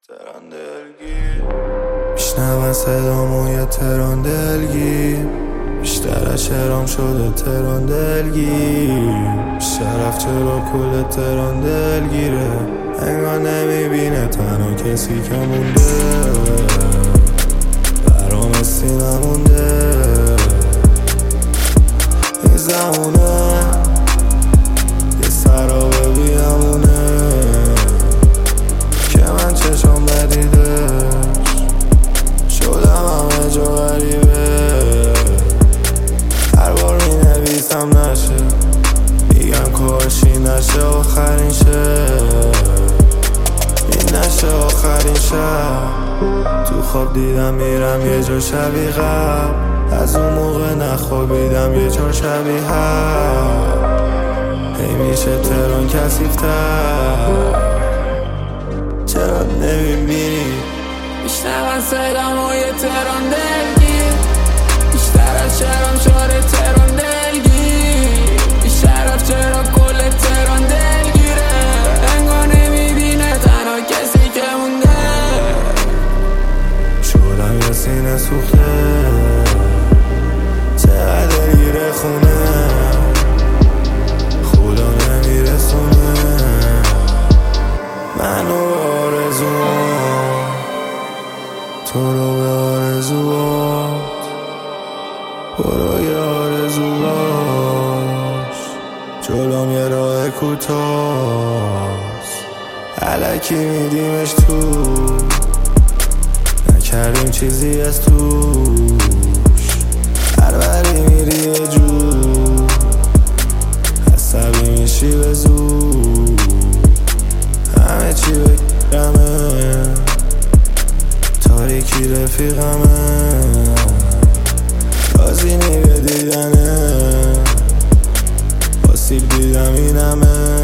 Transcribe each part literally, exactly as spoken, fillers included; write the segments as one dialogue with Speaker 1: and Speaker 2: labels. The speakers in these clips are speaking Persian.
Speaker 1: تران دلگیر میشنون صدامو یه تران دلگیر بیشتر از شرام شده تران دلگیر شرف چرا کل تران دلگیره انگار نمیبینه تنها کسی که مونده برام اسی نمونده این زمونه یه سرابه بیامونه که من چشم بدیدش شدم همه جا غریبه هر بار می نویسم نشه میگم کاشی نشه آخرین شه این نشه آخرین شب تو خواب دیدم میرم یه جا شبیه قبل از اون موقع نخوابیدم یه جا شبیه هر هی میشه تران کثیف‌تر چرا نمیبینی
Speaker 2: میشنون صدامو یه تران دلگیر بیشتر از شرم شده تران دلگیر بیشرف چرا کل تران دلگیره انگار نمیبینه تنها کسی که مونده
Speaker 1: شدم یه سینه سوخته چقدر دلگیره خونه خدا نمیرسونه منو به آرزوام تو رو به آرزوات برو یه آرزو باش جلوم یه راه کوتاست الکی میدیمش تو نکردیم چیزی از توش هر بری میری یه جور عصبی میشی به زود همه چی بگرمه تاریکی رفیقمه رازی نی به دیدنه آسیب دیدم اینمه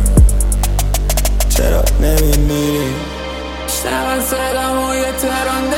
Speaker 1: چرا نمیمیری
Speaker 2: میشنون صدامو یه تران